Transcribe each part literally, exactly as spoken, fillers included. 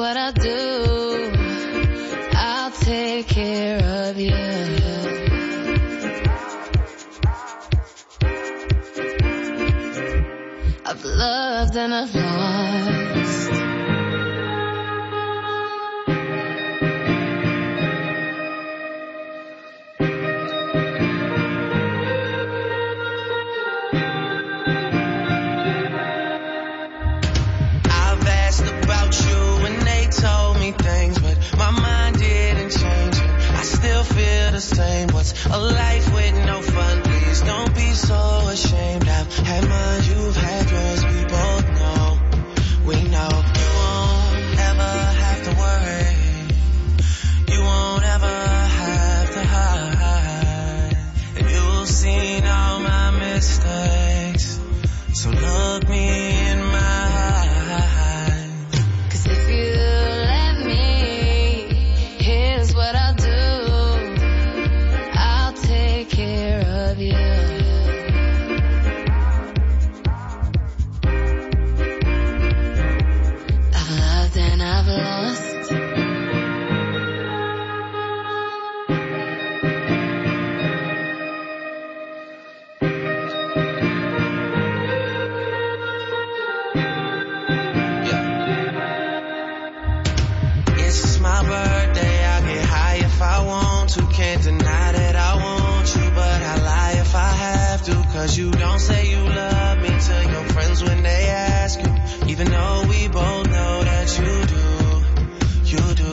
what I do. I'll take care of you. I've loved and I've lost. I've asked about you and they told me things, but my mind didn't change. I still feel the same. What's a life with no fun? Please don't be so ashamed. I've had mine, you've had yours. We both know, we know. You won't ever have to worry. You won't ever have to hide. And you've seen all my mistakes, so look me in my eyes. 'Cause if you let me, here's what I'll do. I'll take care of you. I've loved and I've lost. It's my birthday, I'll get high if I want to. Can't deny that I want you, but I lie if I have to. 'Cause you don't say you love me to your friends when they ask you, even though we both know that you do, you do.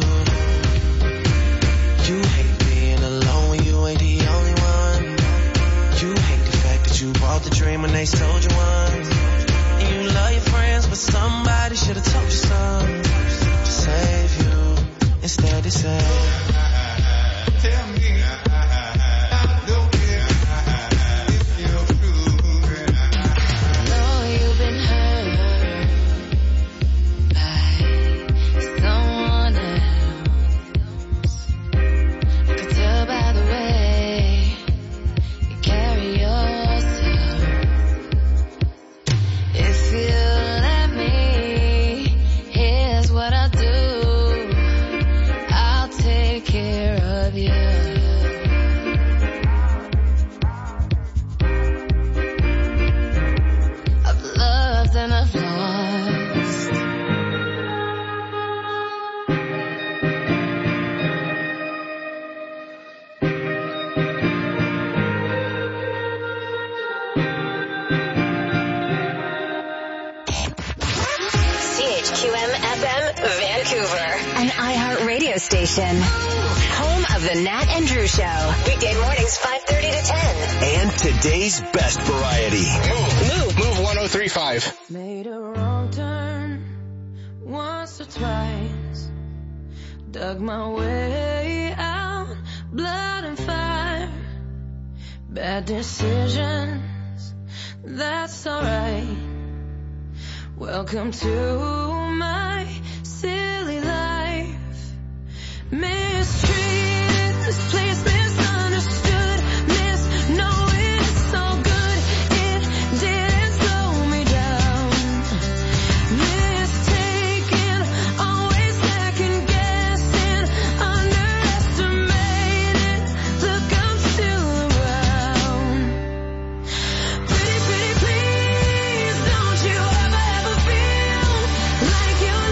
You hate being alone when you ain't the only one. You hate the fact that you bought the dream when they sold you one. And you love your friends, but somebody should've told you something to save you. Instead they say, tell me, I don't care if you're true. I know you've been hurt by someone else. I could tell by the way you carry yourself. If you let me, here's what I do. I'll take care of you. I've loved and I've lost. C H Q M F M Vancouver, an iHeart radio station. Home of the Nat and Drew Show. Weekday mornings five thirty to ten. And today's best variety. Move. Move one oh three point five. Made a wrong turn once or twice. Dug my way out, blood and fire. Bad decisions, that's alright. Welcome to my silly life. Mistreated, misplaced, misunderstood, misknowing it's so good it didn't slow me down. Mistaken, always second guessing, underestimated. Look, I'm still around. Pretty, pretty, please, don't you ever, ever feel like you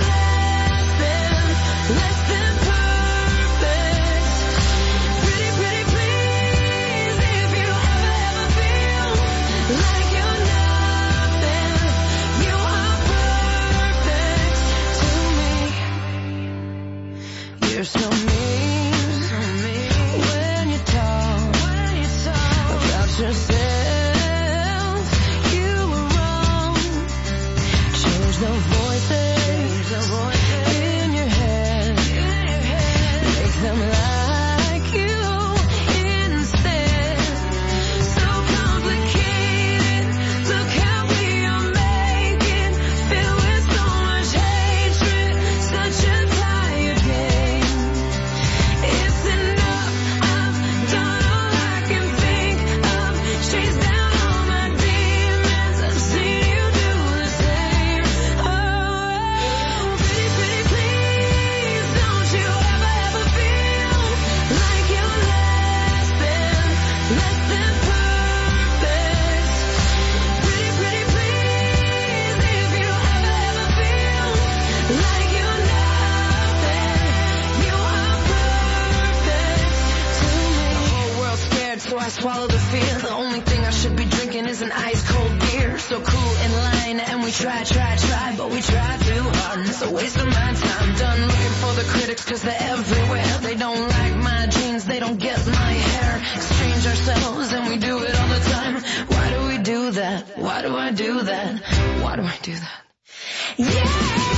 try, try, try, but we try too hard, and it's a waste of my time. Done looking for the critics, cause they're everywhere. They don't like my jeans, they don't get my hair. Exchange ourselves, and we do it all the time. Why do we do that? Why do I do that? Why do I do that? Yeah!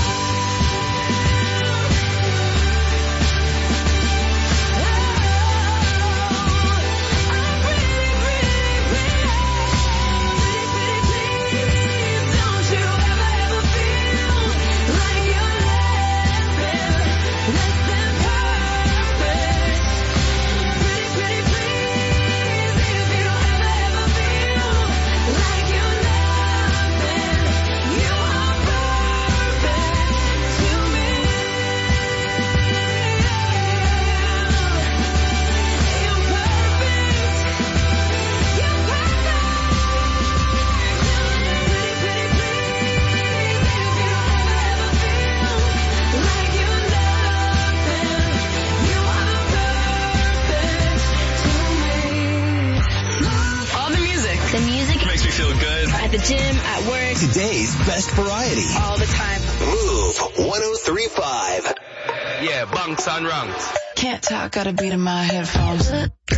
At the gym, at work. Today's best variety. All the time. Move one oh three point five. Yeah, bunks and ranks. Can't talk, got a beat in my headphones.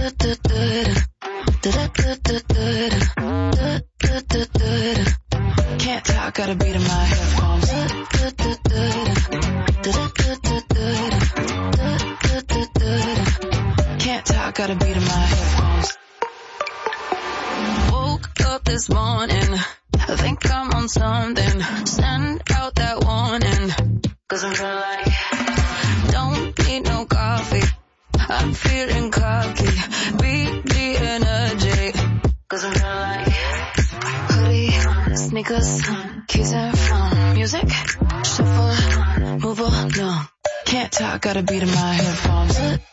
Can't talk, got a beat in my headphones. Can't talk, got a beat in my headphones. Woke up this morning, I think I'm on something. Send out that warning, cause I'm feeling like don't need no coffee. I'm feeling cocky, beat the energy, cause I'm feeling like hoodie, sneakers, keys and phone, music, shuffle, move along. Can't talk, got a beat in my headphones.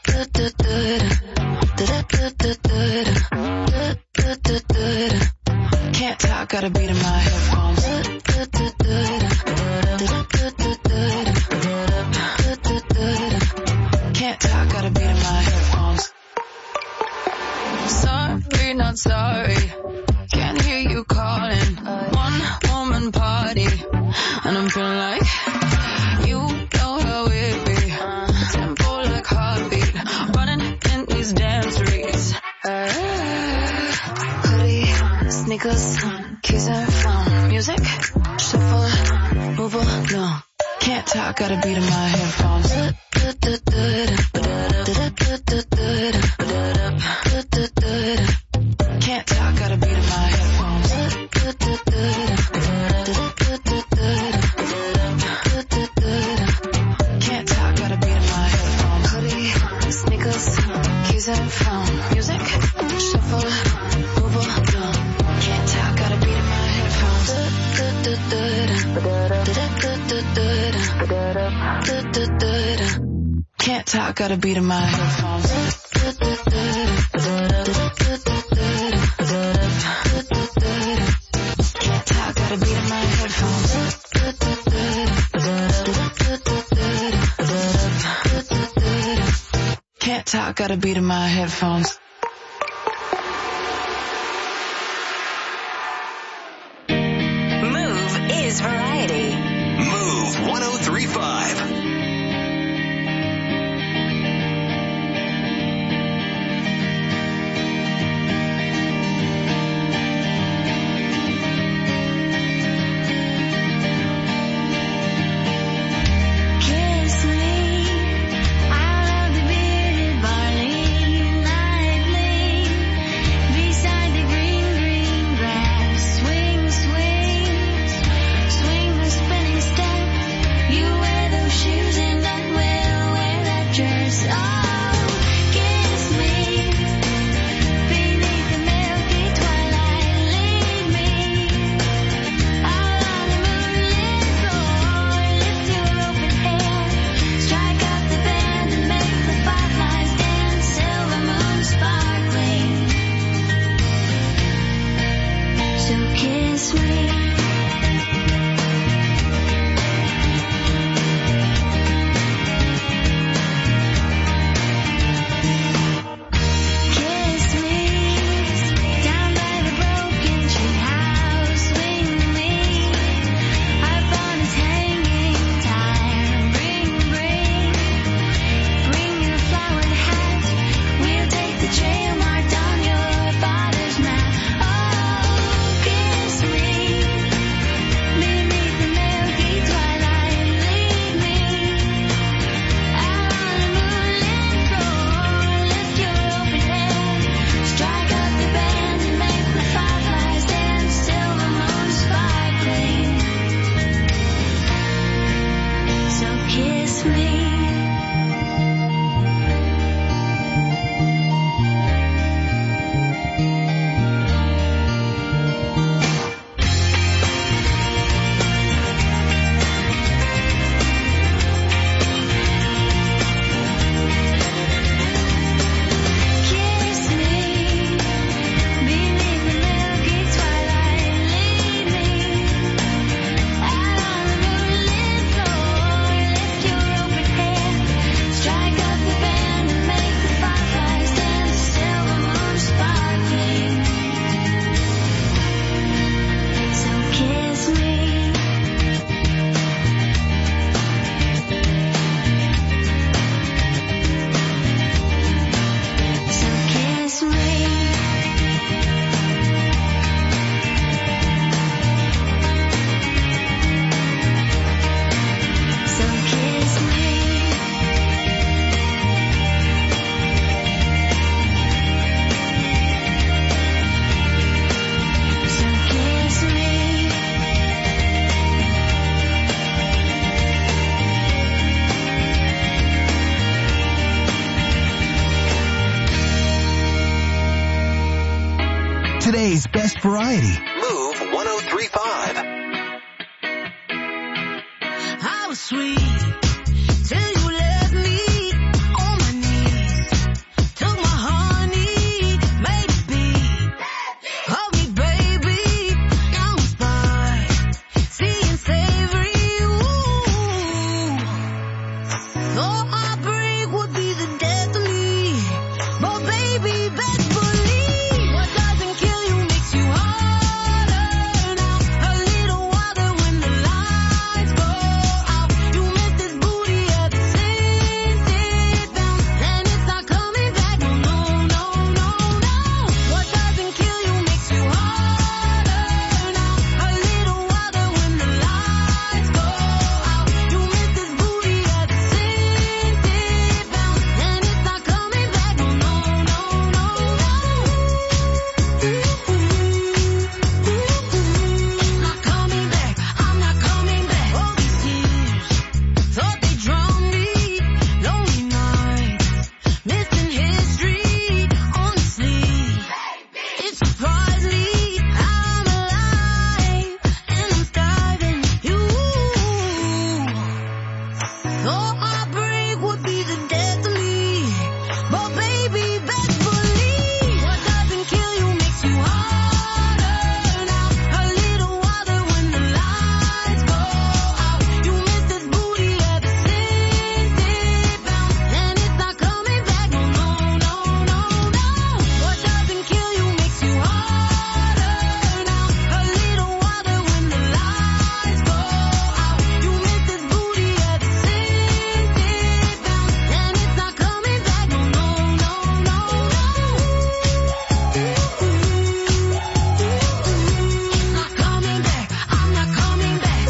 Can't talk, got a beat in my headphones. Can't talk, got a beat in my headphones. Sorry, not sorry. Can't hear you calling. One woman party, and I'm feeling like you know how it be. Tempo like heartbeat, running in these damn streets. Uh, hoodie, sneakers, keys and phone, music, shuffle, move along. Can't talk, got a beat in my headphones. Can't talk, got a beat in my headphones. Can't talk, got a beat in my headphones. Hoodie, sneakers, keys and phone, music, shuffle, move along. Can't talk, got a beat in my headphones. Can't talk, got a beat in my headphones. Can't talk, got a beat in my headphones. Can't talk, got a beat in my headphones. Move is variety. Move one oh three point five. Shoes Today's best variety. Move one oh three point five. I was sweet till you left me on my knees. Took my honey, made it beat. Hold me, baby, I'm inspired. Seeing savory, ooh. Thought heartbreak would be the death of me, but baby, best believe what doesn't kill you makes you harder. Now a little water when the lights go out. You miss this booty at the same sit down, and it's not coming back. No, no, no, no, no. What doesn't kill you makes you harder. Now a little water when the lights go out. You miss this booty at the same sit down, and it's not coming back. No, no, no, no, no. Not coming back. I'm not coming back. All these years thought they drowned me. Lonely nights, missing history. Honestly, it surprised me. I'm alive and I'm starving you. Thought heartbreak would be the death of me, but baby, best believe what doesn't kill you makes you harder. Now a little water when the lights go out. You miss this booty at the same sit down, and it's not coming back. No, no, no, no, no. What doesn't kill you makes you harder. Now a little water when the lights go out. You miss this booty at the same sit down, and it's not coming back. No, no, no, no, no. Not coming back. I'm not coming back.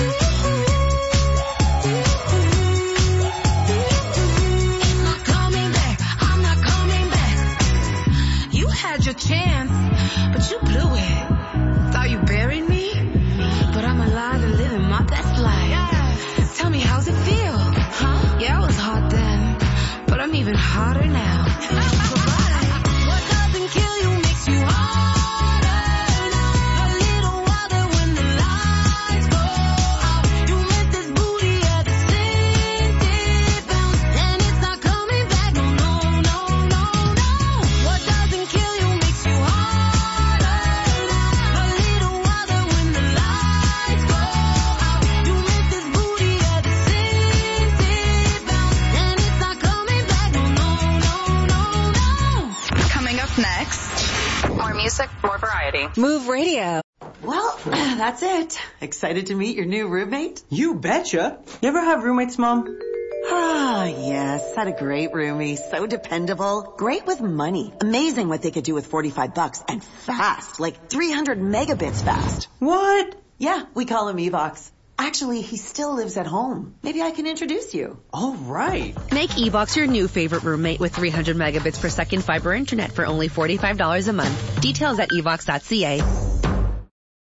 Not coming back. I'm not coming back. You had your chance, but you blew it. Thought you buried me, but I'm alive and living my best life. Tell me, how's it feel? Huh? Yeah, I was hot then, but I'm even hotter now. Goodbye. What doesn't kill you makes you harder. Now a little water when the lights go out. You miss this booty at the same sit down, and it's not coming back. No, no, no, no, no. What doesn't kill you makes you harder. Now a little water when the lights go out. You miss this booty at the same sit down, and it's not coming back. No, no, no, no, no. Coming up next, more music, more variety. Move Radio. Well, that's it. Excited to meet your new roommate? You betcha. You ever have roommates, Mom? Ah, yes. Had a great roomie. So dependable. Great with money. Amazing what they could do with forty-five bucks. And fast. Like three hundred megabits fast. What? Yeah, we call him Evox. Actually, he still lives at home. Maybe I can introduce you. All right. Make Evox your new favorite roommate with three hundred megabits per second fiber internet for only forty-five dollars a month. Details at evox dot c a.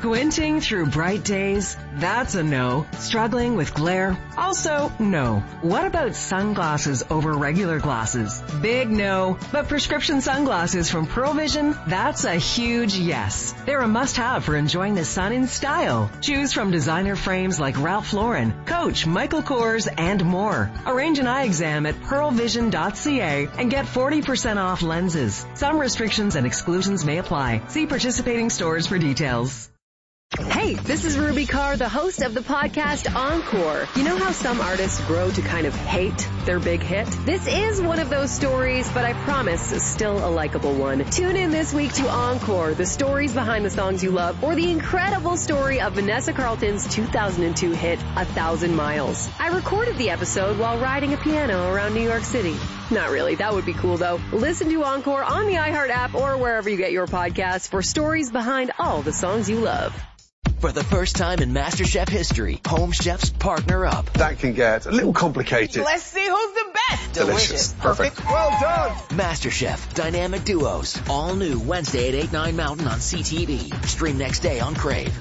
Squinting through bright days? That's a no. Struggling with glare? Also no. What about sunglasses over regular glasses? Big no. But prescription sunglasses from Pearl Vision? That's a huge yes. They're a must-have for enjoying the sun in style. Choose from designer frames like Ralph Lauren, Coach, Michael Kors, and more. Arrange an eye exam at pearl vision dot c a and get forty percent off lenses. Some restrictions and exclusions may apply. See participating stores for details. Hey, this is Ruby Carr, the host of the podcast Encore. You know how some artists grow to kind of hate their big hit? This is one of those stories, but I promise still a likable one. Tune in this week to Encore, the stories behind the songs you love, or the incredible story of Vanessa Carlton's two thousand two hit, A Thousand Miles. I recorded the episode while riding a piano around New York City. Not really. That would be cool, though. Listen to Encore on the iHeart app or wherever you get your podcasts for stories behind all the songs you love. For the first time in MasterChef history, Home Chefs partner up. That can get a little complicated. Let's see who's the best. Delicious. Delicious. Perfect. Perfect. Well done. MasterChef Dynamic Duos. All new Wednesday at eight, nine Mountain on C T V. Stream next day on Crave.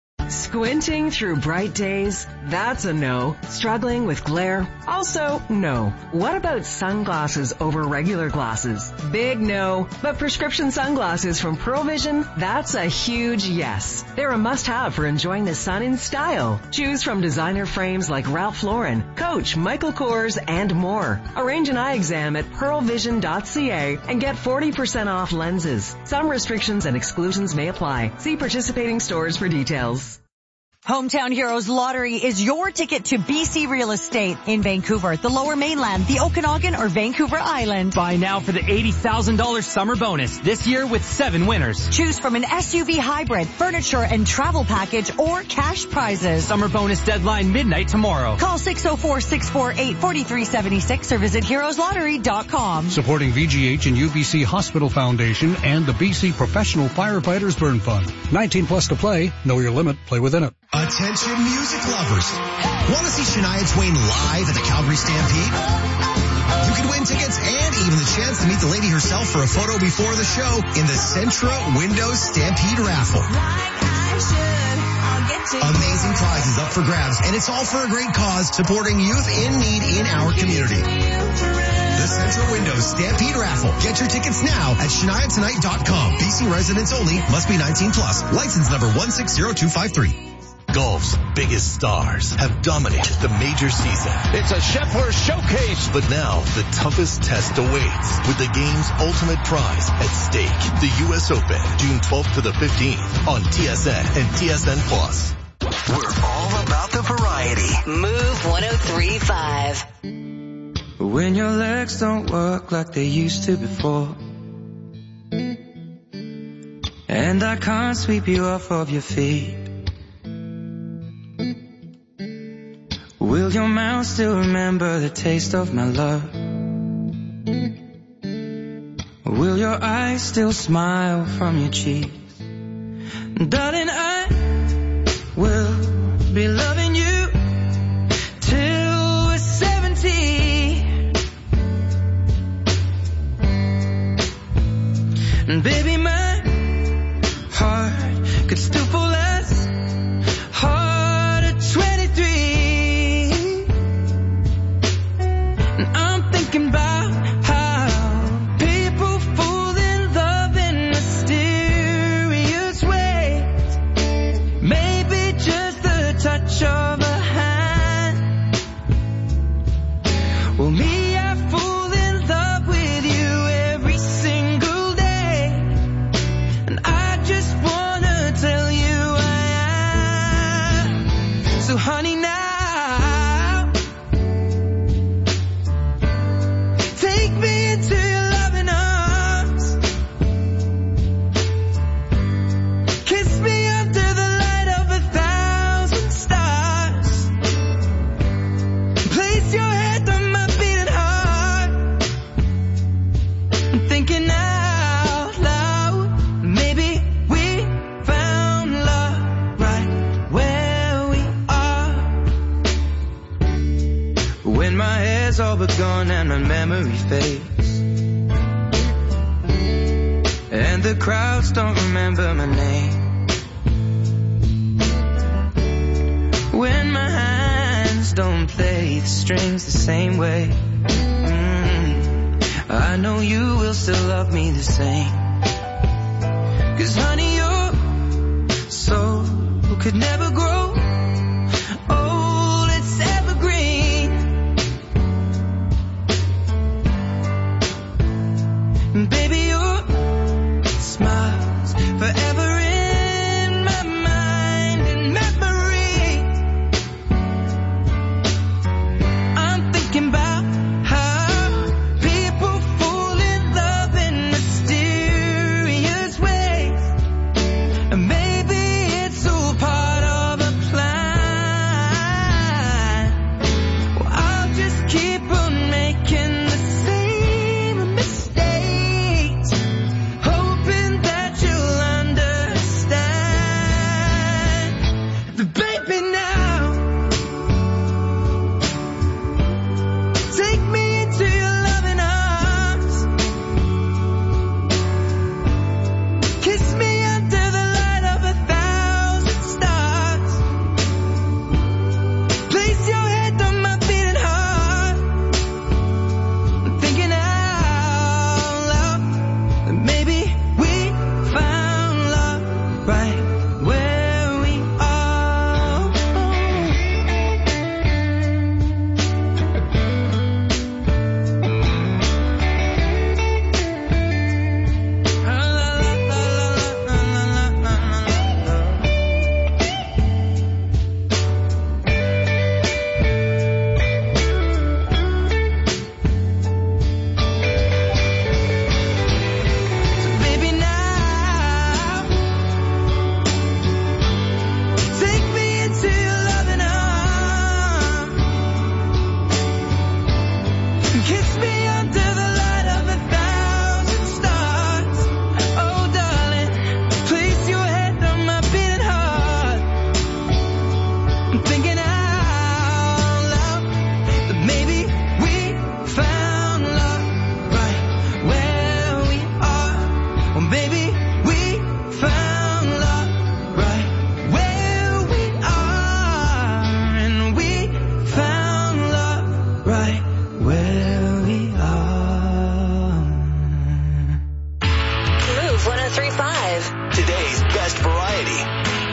Squinting through bright days? That's a no. Struggling with glare? Also no. What about sunglasses over regular glasses? Big no. But prescription sunglasses from Pearl Vision? That's a huge yes. They're a must-have for enjoying the sun in style. Choose from designer frames like Ralph Lauren, Coach, Michael Kors, and more. Arrange an eye exam at pearl vision dot c a and get forty percent off lenses. Some restrictions and exclusions may apply. See participating stores for details. Hometown Heroes Lottery is your ticket to B C Real Estate in Vancouver, the Lower Mainland, the Okanagan, or Vancouver Island. Buy now for the eighty thousand dollars summer bonus this year with seven winners. Choose from an S U V hybrid, furniture and travel package, or cash prizes. Summer bonus deadline midnight tomorrow. Call six oh four, six four eight, four three seven six or visit heroes lottery dot com. Supporting V G H and U B C Hospital Foundation and the B C Professional Firefighters Burn Fund. nineteen plus to play. Know your limit. Play within it. Attention music lovers. Want to see Shania Twain live at the Calgary Stampede? You can win tickets and even the chance to meet the lady herself for a photo before the show in the Centra Windows Stampede Raffle. Amazing prizes up for grabs, and it's all for a great cause, supporting youth in need in our community. The Centra Windows Stampede Raffle. Get your tickets now at shania tonight dot com. B C residents only. Must be nineteen plus. License number one six zero two five three. Golf's biggest stars have dominated the major season. It's a Scheffler showcase. But now the toughest test awaits with the game's ultimate prize at stake. The U S Open, June twelfth to the fifteenth on T S N and T S N Plus. We're all about the variety. Move one oh three point five. When your legs don't work like they used to before, and I can't sweep you off of your feet, will your mouth still remember the taste of my love? Will your eyes still smile from your cheeks? Darling, I will be loving you till we're seventy. And baby, my heart could still pull us hard at twenty-three. And I'm thinking about how people fall in love in mysterious ways. Maybe just the touch of a hand. Well, me, I fall in love with you every single day. And I just wanna tell you I am. So honey, now take me into your loving arms. Kiss me under the light of a thousand stars. Place your head on my beating heart. I'm thinking out loud, maybe we found love right where we are. When my hair's all but gone and my memory fades, and the crowds don't remember my name, when my hands don't play the strings the same way. Mm, I know you will still love me the same. 'Cause honey, your soul could never grow old, it's evergreen. Baby, your smile's forever in my mind and memory. I'm thinking about how people fall in love in mysterious ways. And maybe it's all part of a plan. Well, I'll just keep on making the same mistakes, hoping that you'll understand. But baby, now take me into your loving arms. Kiss me under the light of a thousand stars. Place your head on my beating heart. I'm thinking out loud that maybe we found love right where we are. Baby, now take me into your loving arms. Kiss me under the light of a thousand stars. Oh, darling, place your head on my beating heart. I'm thinking out loud that maybe we found love right where we are. Well, baby, we found love right where we are. And we found love right where we are. Move one oh three point five. Today's best variety.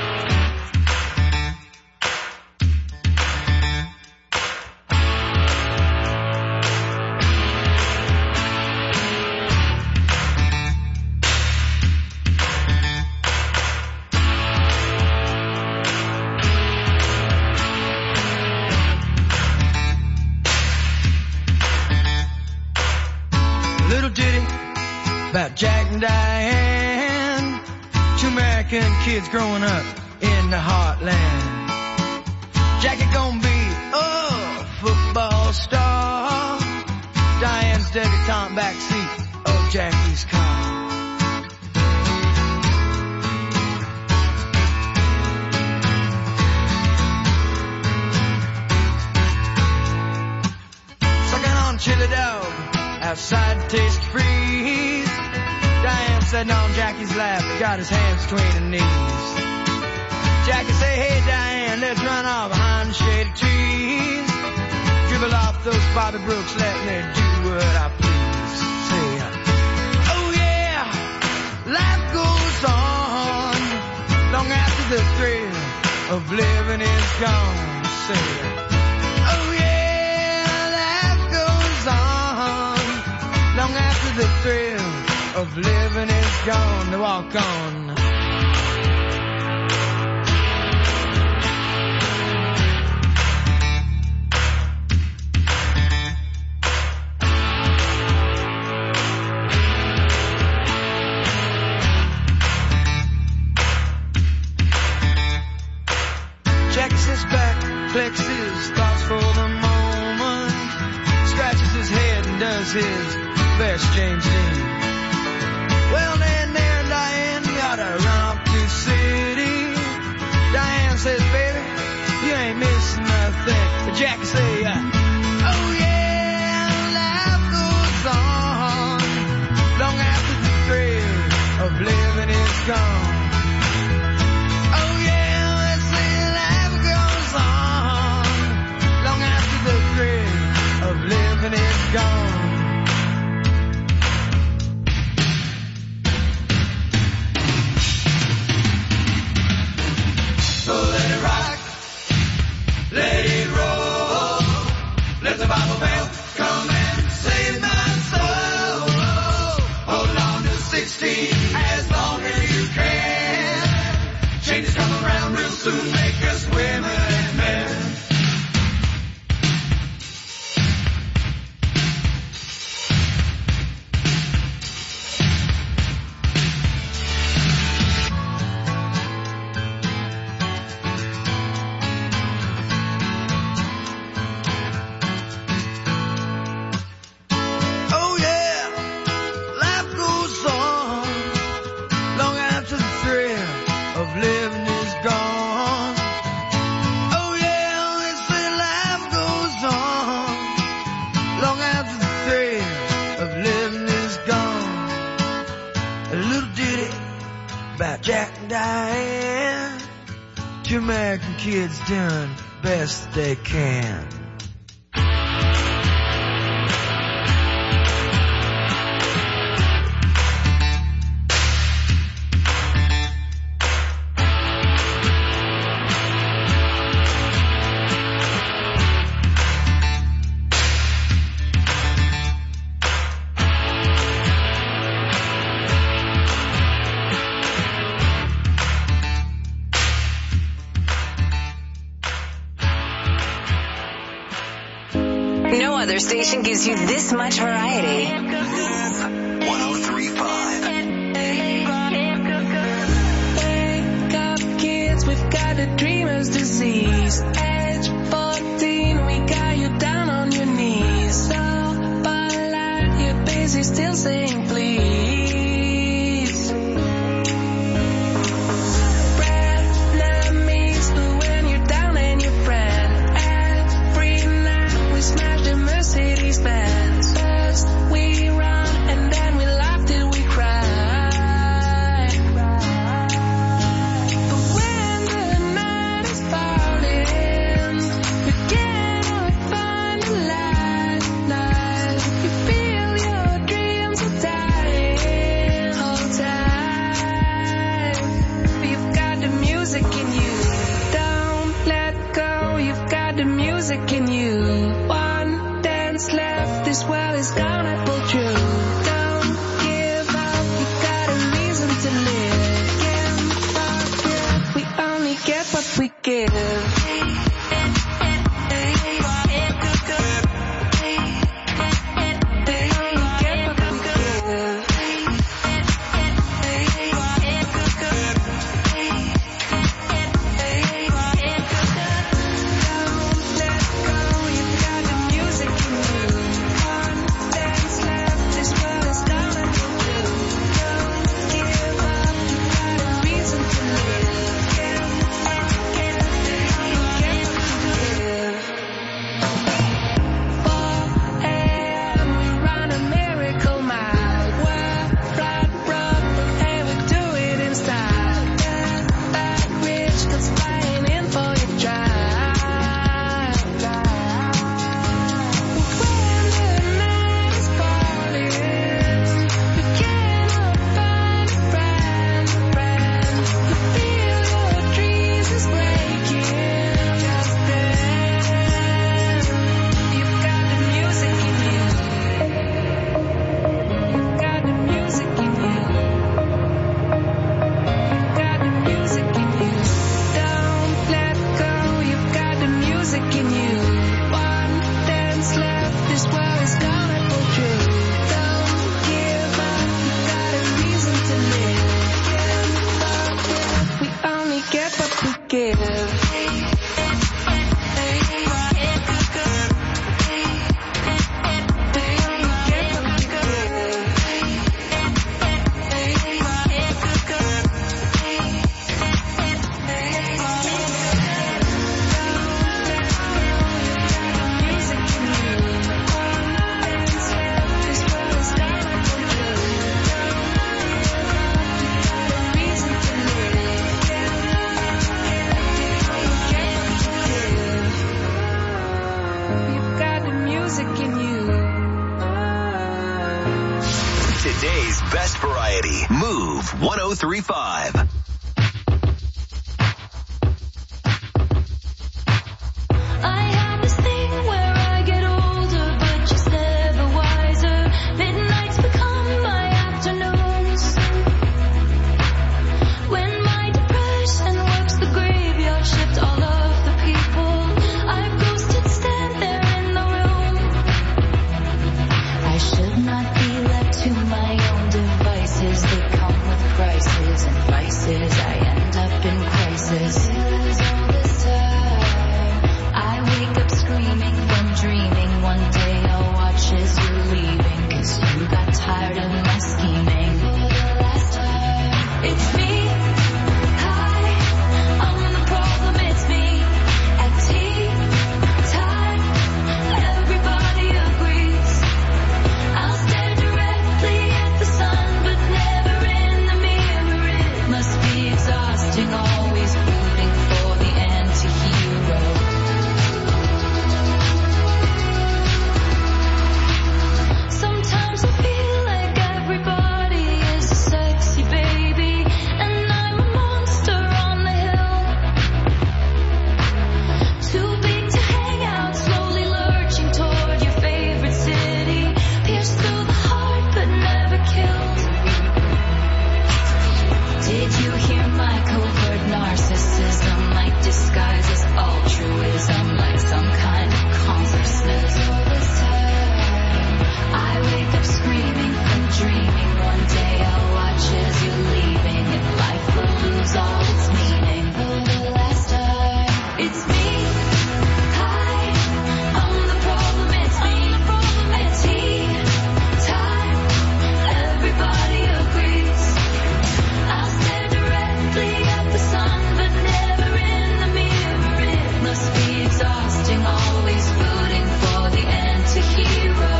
Little ditty about Jack and Diane, two American kids growing up in the heartland. Jackie gonna be a football star. Diane's debutante backseat of Jackie's car. Sucking on chili dog outside the Tasty Freeze. Diane sitting on Jackie's lap, got his hands between her knees. Jackie say, hey Diane, let's run off behind the shady trees. Dribble off those Bobby Brooks, let me do what I please. Say, oh yeah, life goes on long after the thrill of living is gone. Say, oh yeah, life goes on long after the thrill of living is gone. To walk on. Checks his back, collects his thoughts for the moment, scratches his head and does his best James Dean. Well, then there, Diane, gotta run off to the city. Diane says, baby, you ain't missing nothing. But Jackie say, uh, oh yeah, life goes on long after the thrill of living is gone. Oh yeah, let's say life goes on gone. So let it rock, let it roll, let the Bible bell come and save my soul. Hold on to sixteen as long as you can. Changes come around real soon, make us women and men. Jack and Diane, two American kids doing best they can. No other station gives you this much variety. one oh three point five. Wake up, kids, we've got the dreamer's disease. Age fourteen, we got you down on your knees. So polite, you're busy still saying please. Breath now means the when you're down and your friend. Every night we smash the Mercedes Benz. First we run and then we laugh till we cry. But when the night is falling, Today's best variety. Move one oh three point five. I have this thing where I get older, but just never wiser. Midnights become my afternoons. When my depression works the graveyard shift, all of the people I've ghosted stand there in the room. I should not be left to my own devices. They come with prices and vices. I end up in crisis. I wake up screaming from dreaming. One day I'll watch as you're leaving, 'cause you got tired of my scheming. For the last time, it's me. Hi, I'm the problem, it's me. At tea time, everybody agrees. I'll stare directly at the sun, but never in the mirror. It must be exhausting, always rooting for the anti-hero. Sometimes I feel like everybody is a sexy baby, and I'm a monster on the hill. Too big to hang out, slowly lurching toward your favorite city. Pierced through the heart, but never killed. Did you hear my covert narcissism? Like disguises altruism, like some kind of consciousness. I wake up screaming from dreaming. One day I'll watch as you're leaving, and life will lose all its meaning. For the last time, it's me. Hi, I'm the problem, it's me. At tea time, everybody agrees. I'll stare directly at the sun, but never in the mirror. It must be exhausting, always rooting for the anti-hero.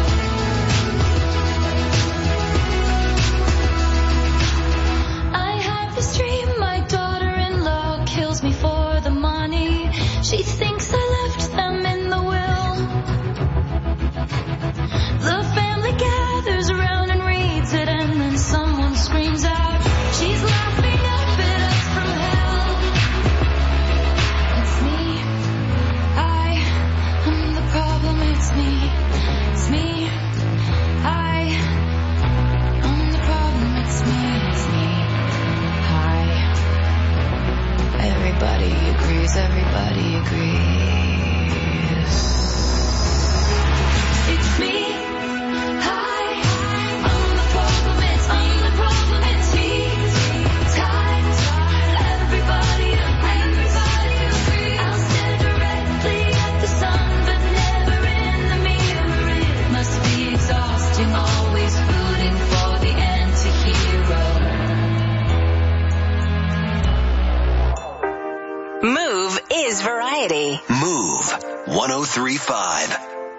I have this dream, my daughter-in-law kills me for the money. She thinks I left them in the will. The family gathers around and reads it, and then someone screams out, she's laughing up at us from hell. It's me. I am the problem, it's me. It's me. I am the problem, it's me. It's me. Hi. Everybody agrees, everybody agrees. It's me. Hi. I'm the problem, it's me. The problem, it's me. Time. Everybody agrees. I'll stare directly at the sun, but never in the mirror. It must be exhausting, always rooting for the anti-hero. Move is variety. Move one oh three point five.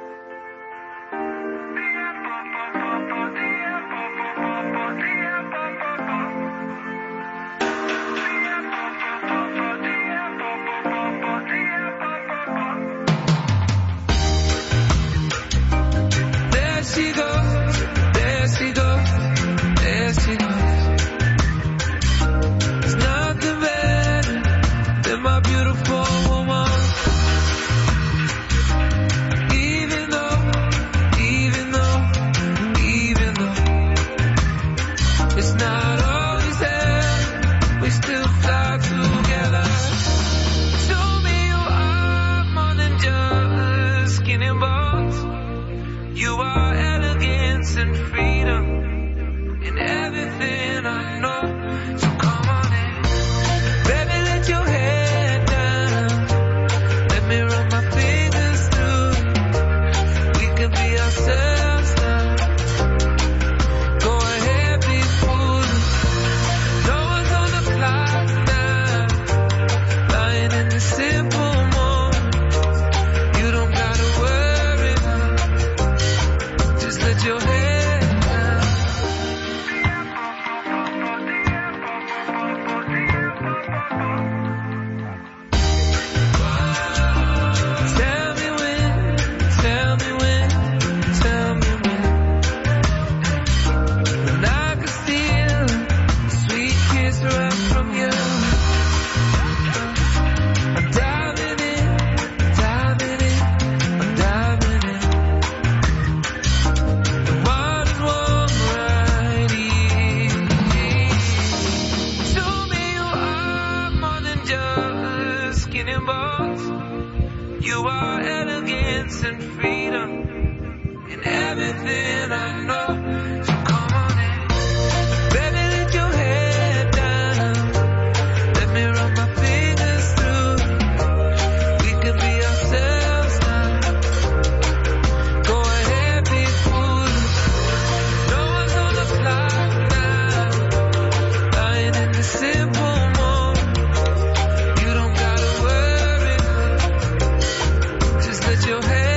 There she goes, there she goes, there she goes. There's nothing better than my beautiful woman. and everything I know. So come on in. Baby, let your head down. Let me run my fingers through. We could be ourselves now. Go ahead, be foolish. No one's on the clock now. Lying in the simple moment. You don't gotta worry. Just let your head.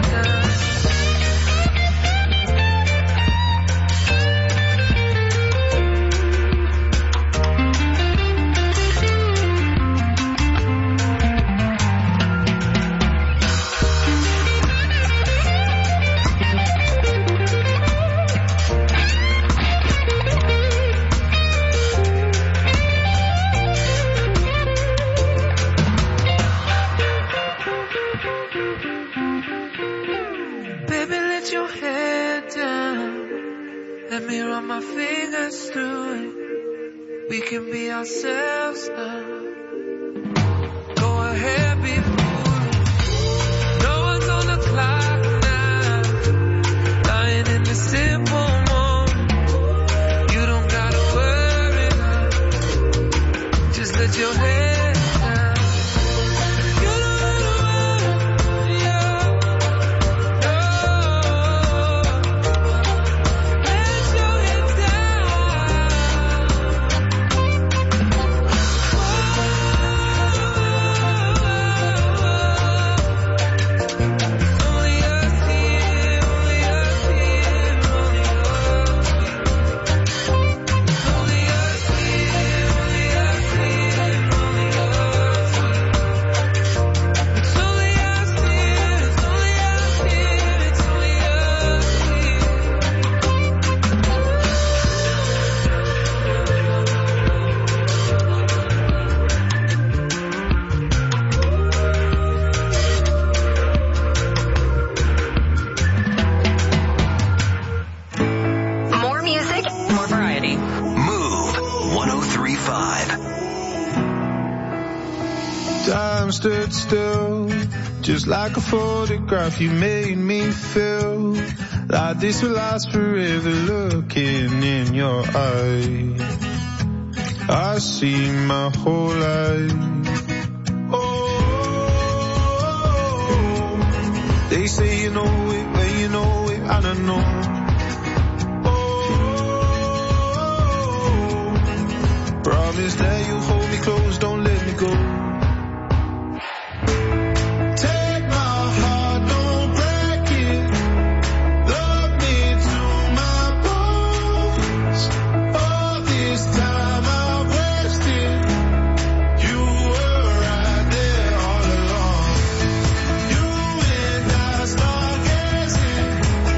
Baby, let your head down. Let me run my fingers through it. We can be ourselves now. Go ahead, be foolish. No one's on the clock now. Lying in the simple moment. You don't gotta worry now. Just let your head down. You don't gotta worry, yeah. No. Let your head Only us here, only us here, only us Only us here, only us here, only us It's only us here, it's only us here, it's only us here. More music, more variety. Move one oh three point five. Time stood still, just like a photograph. You made me feel like this will last forever. Looking in your eyes, I see my whole life. Oh, they say you know it, but you know it, I don't know. Oh, promise that you hold me close, don't let me go. Take my heart, don't break it. Love me to my bones. All this time I wasted. You were right there all along. You and I stargazing,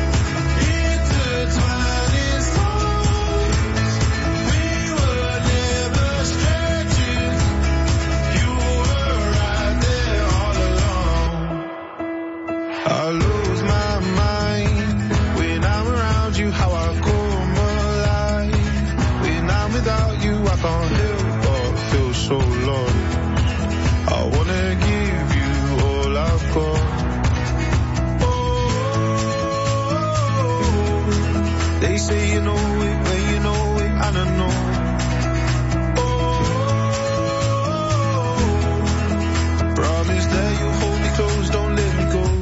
intertwining souls. We were never strangers. You were right there all along. I lose my mind when I'm around you, how I come alive. When I'm without you, I can't help but feel so lost. I wanna give you all I've got. Oh, they say you know it, but you know it, I don't know. Oh, promise that you hold me close, don't let me go.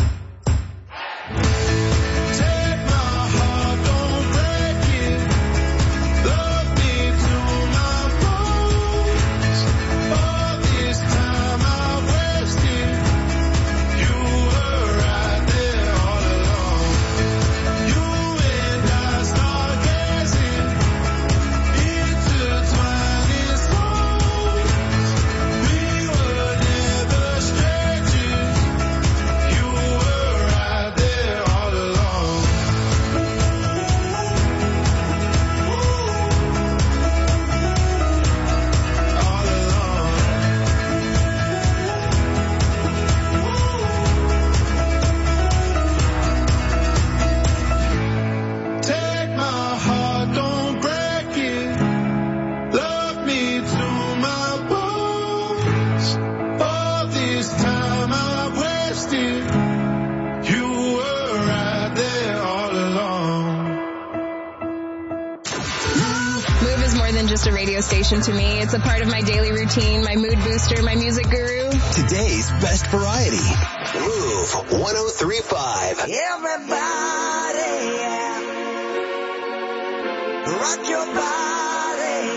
Take my heart, don't break it. Love me to my bones. All this time I wasted. You were right there all along. You and I stargazing, just a radio station to me. It's a part of my daily routine, my mood booster, my music guru. Today's best variety. Move one oh three point five. Everybody, yeah. Rock your body,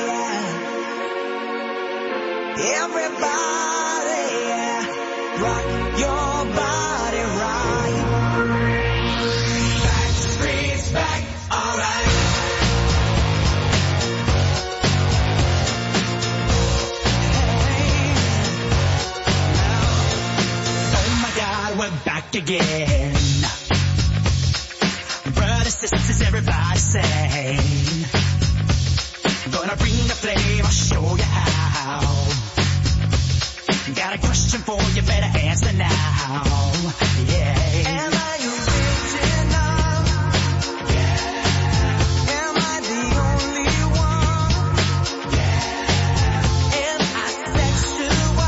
yeah. Everybody, yeah. Rock your body right. Back streets back, alright. We're back again. Brothers, sisters, everybody say, gonna bring the flame, I'll show you how. Got a question for you, better answer now. Yeah. Am I original? Yeah. Am I the only one? Yeah. Am I sexual?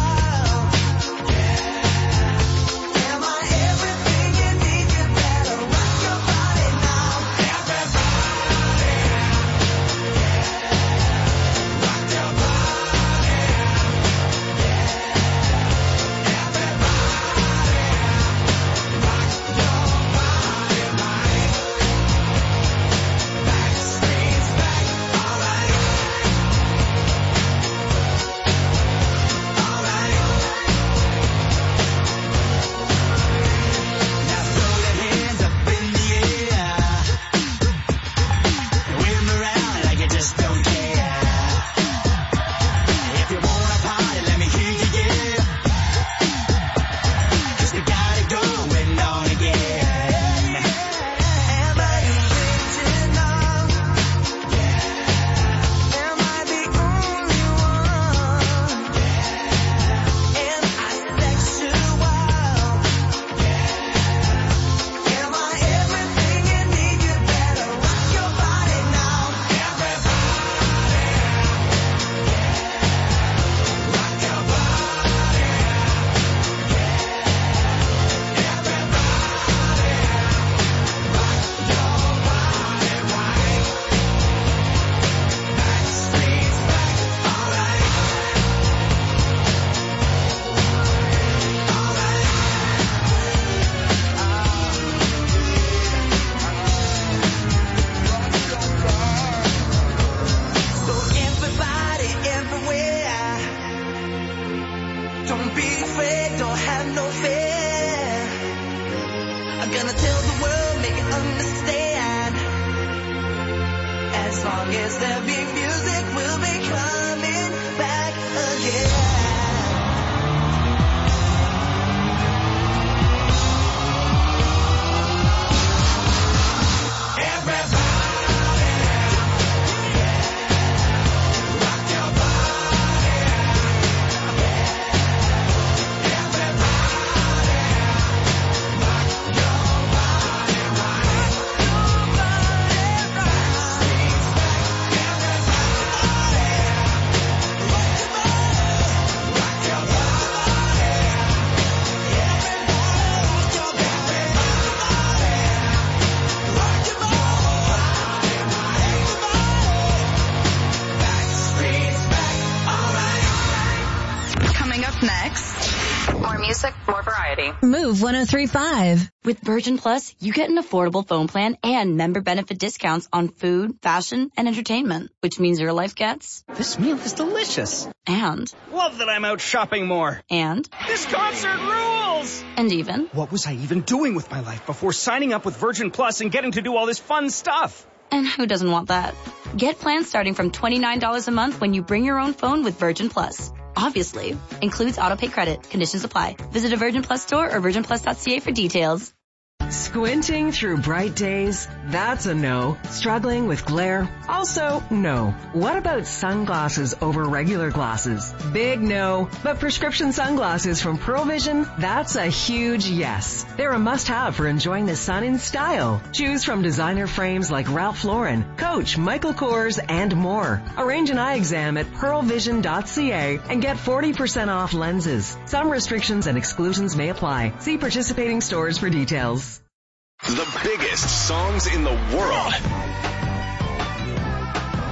Move one oh three point five. With Virgin Plus, you get an affordable phone plan and member benefit discounts on food, fashion, and entertainment, which means your life gets... This meal is delicious. And... Love that I'm out shopping more. And... This concert rules! And even... What was I even doing with my life before signing up with Virgin Plus and getting to do all this fun stuff? And who doesn't want that? Get plans starting from twenty-nine dollars a month when you bring your own phone with Virgin Plus. Obviously, includes autopay credit. Conditions apply. Visit a Virgin Plus store or virgin plus dot c a for details. Squinting through bright days? That's a no. Struggling with glare? Also, no. What about sunglasses over regular glasses? Big no. But prescription sunglasses from Pearl Vision? That's a huge yes. They're a must-have for enjoying the sun in style. Choose from designer frames like Ralph Lauren, Coach, Michael Kors, and more. Arrange an eye exam at pearl vision dot c a and get forty percent off lenses. Some restrictions and exclusions may apply. See participating stores for details. The biggest songs in the world.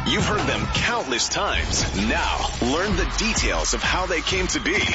You've heard them countless times. Now, learn the details of how they came to be.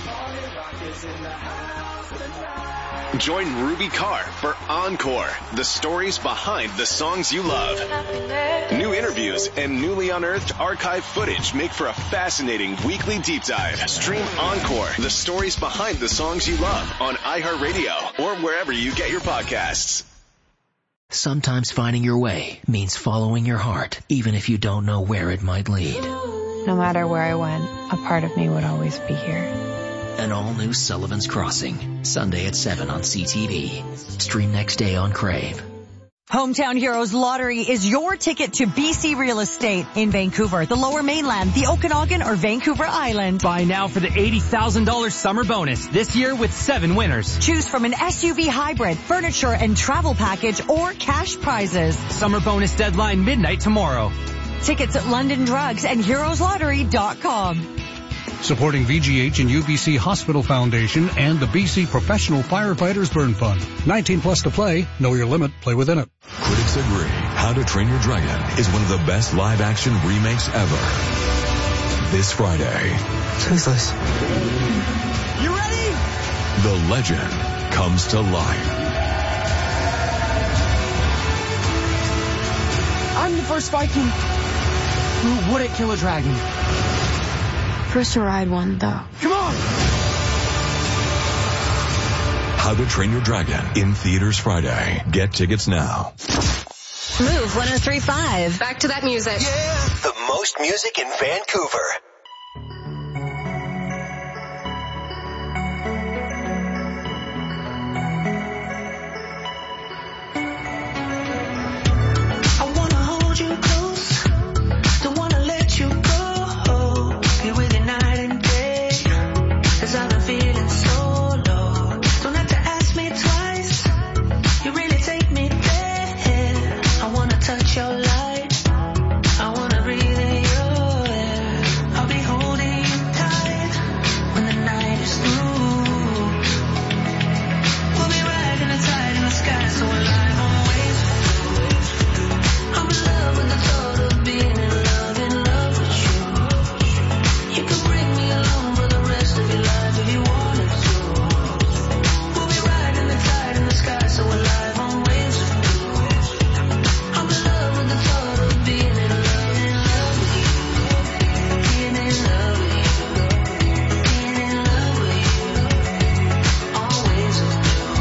Join Ruby Carr for Encore, the stories behind the songs you love. New interviews and newly unearthed archive footage make for a fascinating weekly deep dive. Stream Encore, the stories behind the songs you love on iHeartRadio or wherever you get your podcasts. Sometimes finding your way means following your heart, even if you don't know where it might lead. No matter where I went, a part of me would always be here. An all-new Sullivan's Crossing, Sunday at seven on C T V. Stream next day on Crave. Hometown Heroes Lottery is your ticket to B C Real Estate in Vancouver, the Lower Mainland, the Okanagan, or Vancouver Island. Buy now for the eighty thousand dollars summer bonus this year with seven winners. Choose from an S U V hybrid, furniture and travel package, or cash prizes. Summer bonus deadline midnight tomorrow. Tickets at London Drugs and heroes lottery dot com. Supporting V G H and U B C Hospital Foundation and the B C Professional Firefighters Burn Fund. nineteen plus to play. Know your limit. Play within it. Critics agree How to Train Your Dragon is one of the best live-action remakes ever. This Friday. Toothless. You ready? The legend comes to life. I'm the first Viking who wouldn't kill a dragon. First to ride one, though. Come on! How to Train Your Dragon in theaters Friday. Get tickets now. Move one oh three point five. Back to that music. Yeah, the most music in Vancouver. I wanna hold you close. Don't wanna let you go. Be with you night and day. 'Cause I've been feeling so low. Don't have to ask me twice. You really take me there. I wanna touch your light. I wanna breathe in your air. I'll be holding you tight when the night is through. We'll be riding the tide in the sky so alive on waves. I'm in love with the thought of being in love, in love with you. You can bring me along for the rest of your life if you wanted to. We'll be riding the tide in the sky so alive on waves of blue. I'm in love with the thought of being in love, in love with you. Being in love with you. Being in love with you. On waves of blue.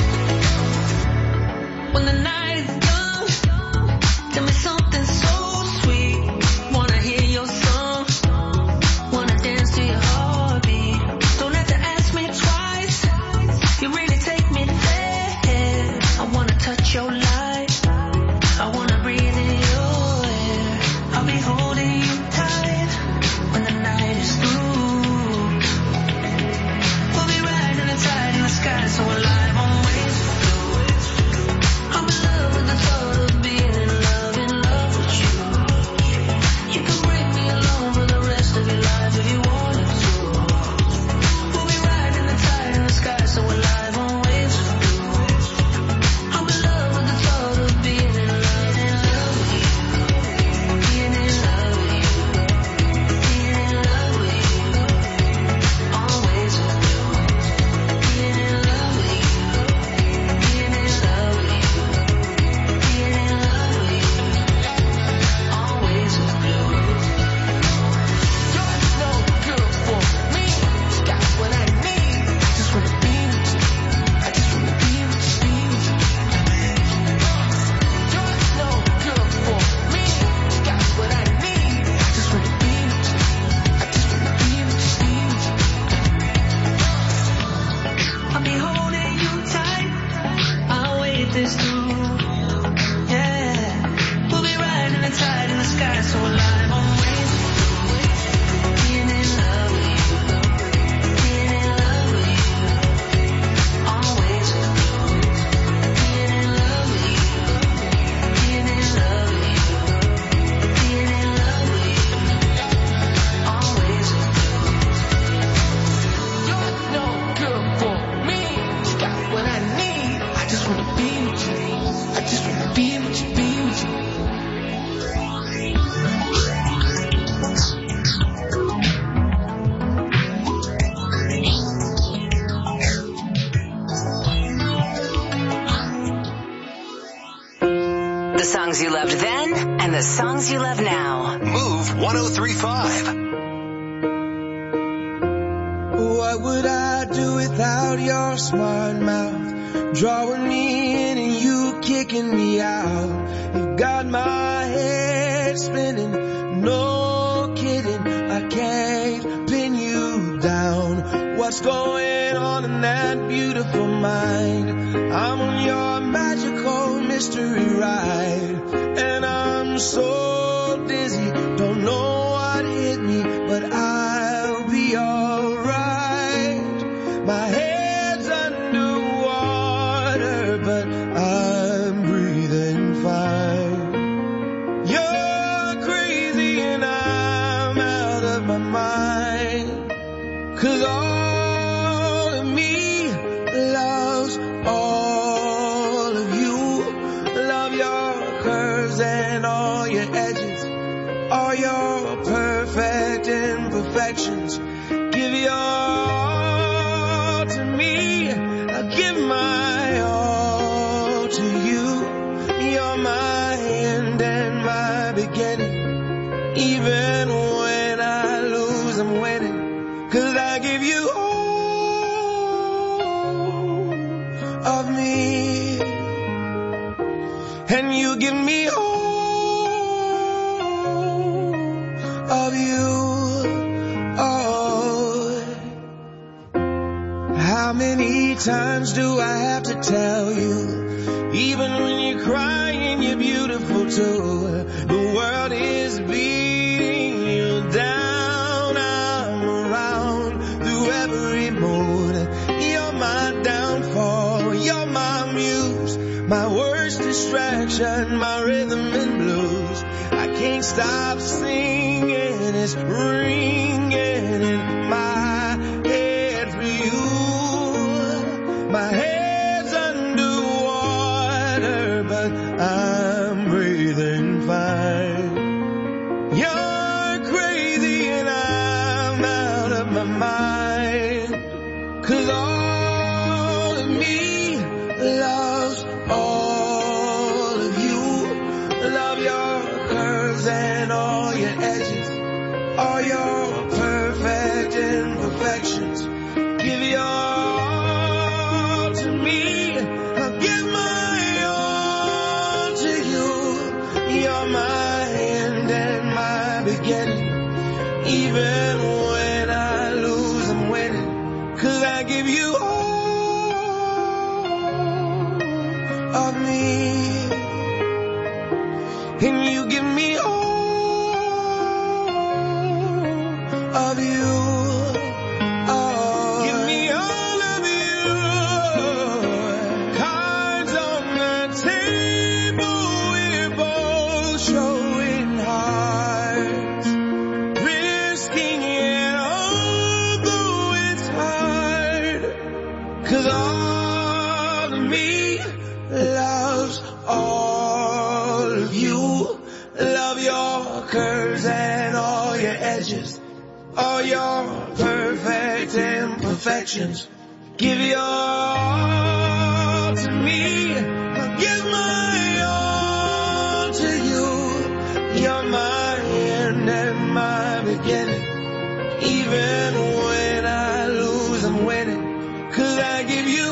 When the night is done, tell me something so sweet. Wanna hear your song. Wanna dance to your heartbeat. Don't have to ask me twice. You really take me there. I wanna touch your light. I wanna breathe in your air. I'll be holding you tight when the night is through. We'll be riding the tide in the sky so alive on waves of blue. I'm in love with the thought of being in love, in love with you. You can bring me along for the rest of your life if you wanted to. We'll be riding the tide in the sky so alive on waves of blue. I'm in love with the The songs you loved then and the songs you love now. Move one oh three point five. What would I do without your smart mouth? Drawing me in and you kicking me out. You got my head spinning, no kidding. I can't pin you down. What's going on in that beautiful mind? I'm on your magical mystery ride, and I'm so dizzy, don't know what hit me, but I'll be alright. My head's underwater, but I'm breathing fine. You're crazy and I'm out of my mind, 'cause all of me loves all of you. Love your curves and all your edges, all your perfect imperfections. Give your all to me, I give my all to you. You're my end and my beginning. Even when I lose, I'm winning, 'cause I give you all of me, and you give me all of you. Oh, how many times do I have to tell you? Even when you're crying, you're beautiful too. The world is beating you down. I'm around through every mood. You're my downfall, you're my muse, my worst distraction, my rhythm and blues. I can't stop singing, it's ringing in my head for you. My head's underwater, but I'm breathing fine. You're crazy and I'm out of my mind, 'cause all of me loves all of you. Love your curves and all your edges, all your perfect imperfections. Give your all to me, I'll give my all to you. You're my end and my beginning. Even when I lose, I'm winning, 'cause I give you all of me, and you give me all of you. Oh, give me all of you. Cards on the table, we're both showing hearts, risking it although it's hard, 'cause all of me loves all of you. Love your curves and all your edges, all your perfect imperfections. Give your all to me, I'll give my all to you. You're my end and my beginning. Even when I lose, I'm winning, 'cause I give you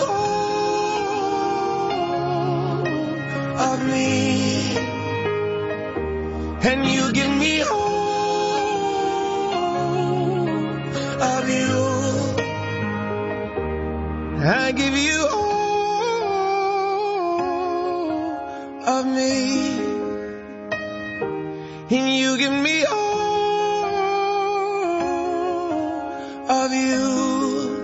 all of me, and you give me all of you. I give you all of me, and you give me all of you.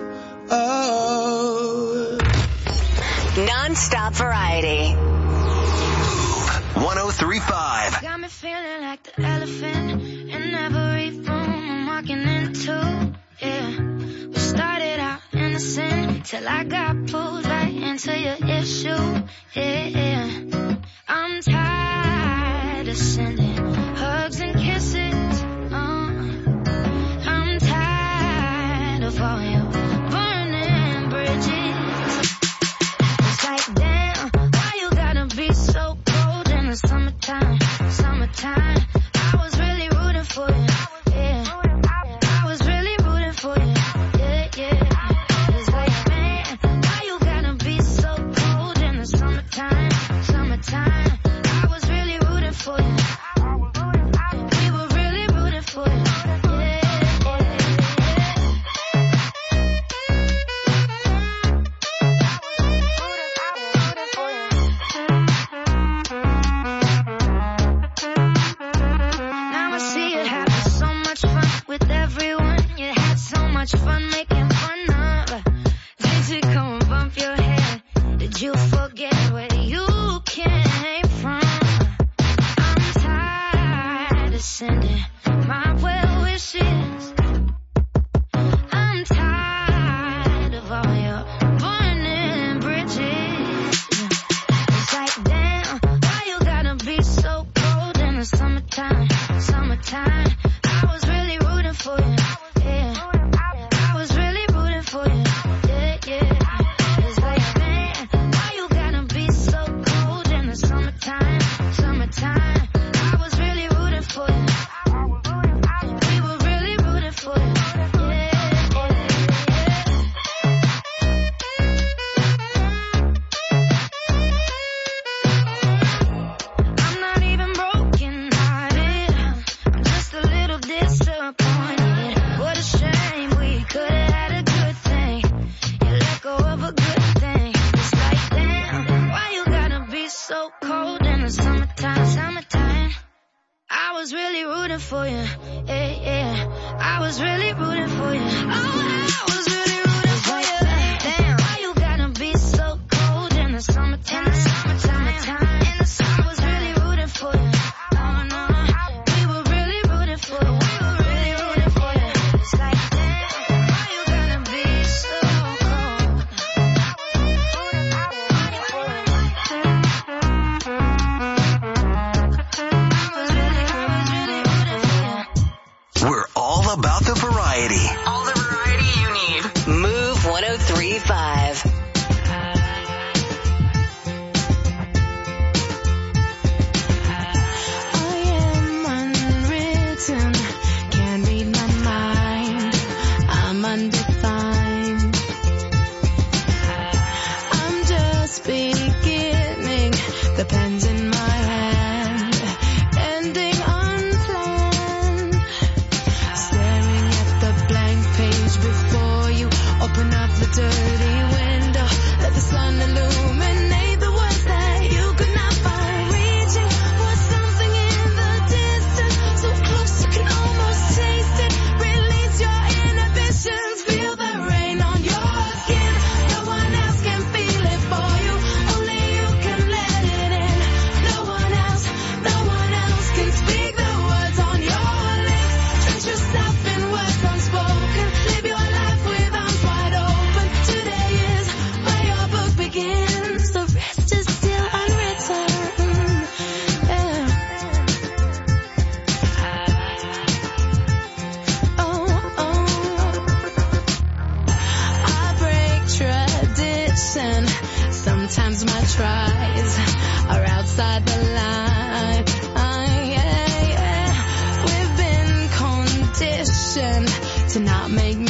Oh. Non-stop variety. one oh three point five. Got me feeling like the elephant in every room I'm walking into. Yeah, we started out innocent till I got pulled right into your issue. Yeah, I'm tired of sending hugs and kisses. Uh, I'm tired of all your burning bridges. It's like, damn, why you gotta be so cold in the summer? summertime, summertime. I was really rooting for you, yeah. I was really rooting for you, yeah, yeah. It's like, man, why you gotta be so cold in the summertime, summertime. I was really rooting for you. We were really rooting for you, yeah, yeah, Now I see you having so much fun with everyone. You had so much fun making fun of. Did you come and bump your head? Did you forget where you came from? I'm tired of sending my well wishes. I'm tired of all your burning bridges. It's like, damn, why you gotta be so cold in the summertime, summertime. I was really rooting for you, yeah. I was really rooting for you, yeah, yeah. It's like, man, why you gotta be so cold in the summertime, summertime. I was really rooting for you. We were really rooting for you, yeah, I'm not even broken hearted. I'm just a little disappointed. What a shame, we could have had a good thing. You let go of a good thing. It's like, damn, why you gotta be so cold in the summertime, summertime. I was really rooting for you, yeah, yeah. I was really rooting for you. Oh, I was really rooting for you. Damn, why you gotta be so cold in the summertime, summertime. In the summer, I was really rooting for you. Oh no, we were really rooting for you. We were really rooting for you. It's like, damn, why you gotta be so cold? We're all about the variety. All the variety you need. Move one oh three point five. I am unwritten, can't read my mind. I'm undefined. I'm just beginning, the pen's in my hand, ending unplanned. Staring at the blank page before you, open up the dirty window, let the sun illuminate the words that you could not find. Reaching for something in the distance, so close you can almost taste it. Release your inhibitions, feel the rain on your skin. No one else can feel it for you, only you can let it in. No one else, no one else can speak the words on your lips. Drench yourself in words unspoken, live your life with arms wide open. Today is where your book begins, the rest is still unwritten. Yeah. Oh, oh. I break tradition. Sometimes my tries are outside the line. Ah, yeah, yeah. We've been conditioned to not make